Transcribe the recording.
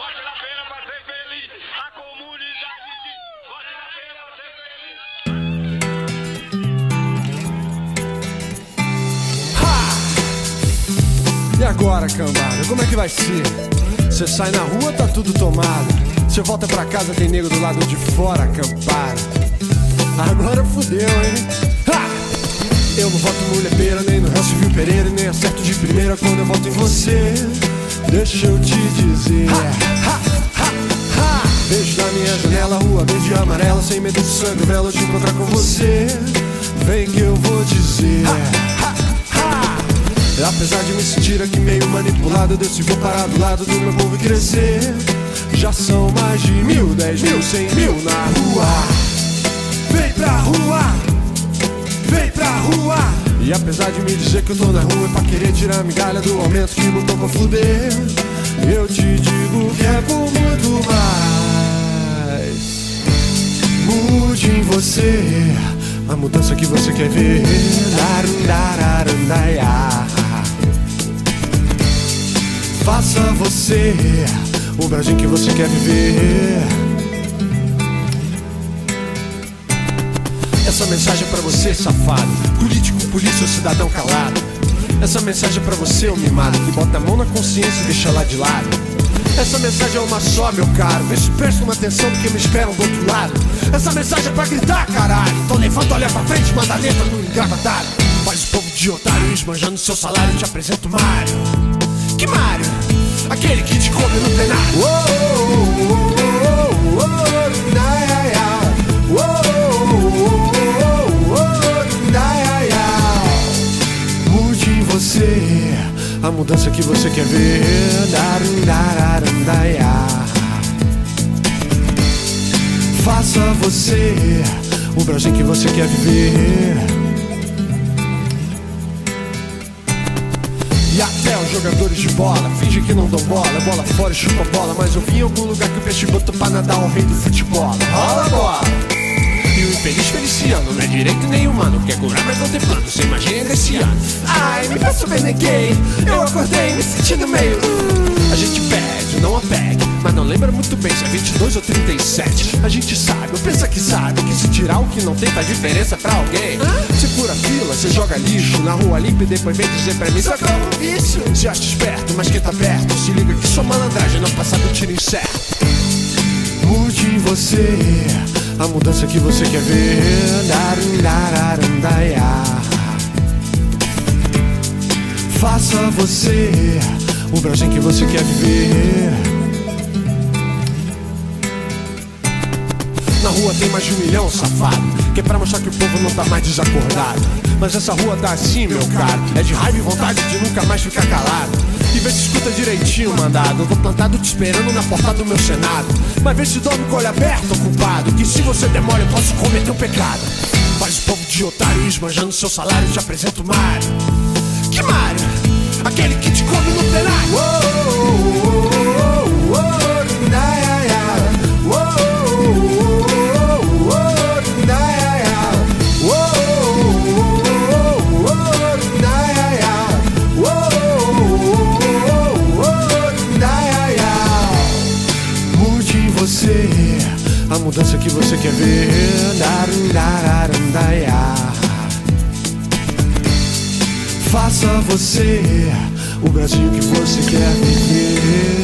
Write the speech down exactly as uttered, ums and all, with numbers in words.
Vote na pena pra ser feliz. A comunidade diz: vote na pena pra ser feliz. Ha! E agora, cambada, como é que vai ser? Você sai na rua, tá tudo tomado. Você volta pra casa, tem nego do lado de fora acampado. Agora fudeu, hein? Ha! Eu não voto no Lepeira, nem no Real Civil Pereira, nem acerto de primeira quando eu voto em você. Deixa eu te dizer, ha, ha, ha, ha. Vejo na minha janela, rua verde e amarela, sem medo de sangue, vela de encontrar com você. Vem que eu vou dizer, ha, ha, ha. Apesar de me sentir aqui meio manipulado, eu decido vou parar do lado do meu povo e crescer. Já são mais de mil, dez mil, cem mil na rua. Vem pra rua, vem pra rua. E apesar de me dizer que eu tô na rua é pra querer tirar a migalha do aumento que botou pra fuder, eu te digo que é por muito mais. Mude em você a mudança que você quer ver. Faça você o Brasil que você quer viver. Essa mensagem é pra você, safado, político, polícia ou cidadão calado. Essa mensagem é pra você, o mimado, que bota a mão na consciência e deixa lá de lado. Essa mensagem é uma só, meu caro, vê se presta uma atenção porque me esperam do outro lado. Essa mensagem é pra gritar, caralho, então levanta, olha pra frente, manda a letra no engravataram. Faz o povo de otário esbanjando seu salário, te apresento Mário. Que Mário? Aquele que te come no plenário. Oh, oh, oh, oh, oh, oh, oh, oh. Mude em você a mudança que você quer ver. Faça você o Brasil que você quer viver. E até os jogadores de bola fingem que não dão bola, bola fora e chupa bola. Mas eu vi em algum lugar que o peixe botou pra nadar o rei do futebol. Rola a bola! E o infeliz Feliciano não é direito nem humano, quer curar mas não tem plano, você imagina desse ano. Ai, me peço bem neguei, eu acordei me sentindo meio uh. A gente pede, não a pegue, mas não lembra muito bem se é vinte e dois ou trinta e sete. A gente sabe, ou pensa que sabe, que se tirar o que não tem faz diferença pra alguém. Você fura fila, você joga lixo na rua limpa e depois vem dizer pra mim socorro, bicho. Você acha esperto, mas quem tá perto se liga que sua malandragem não passa do tiro incerto. Mude em você a mudança que você quer ver. Faça você o Brasil que você quer viver. Na rua tem mais de um milhão, safado, que é pra mostrar que o povo não tá mais desacordado. Mas essa rua tá assim, meu caro, é de raiva e vontade de nunca mais ficar calado. E vê se escuta direitinho, mandado, eu tô plantado te esperando na porta do meu senado. Mas vê se dorme com o olho aberto, ocupado, que se você demora eu posso cometer um pecado. Faz o povo de otário esbanjando seu salário, te apresento Mário. Que Mário? Aquele que te come no plenário. Oh, oh, oh, oh, oh. A mudança que você quer ver. Faça você o Brasil que você quer viver.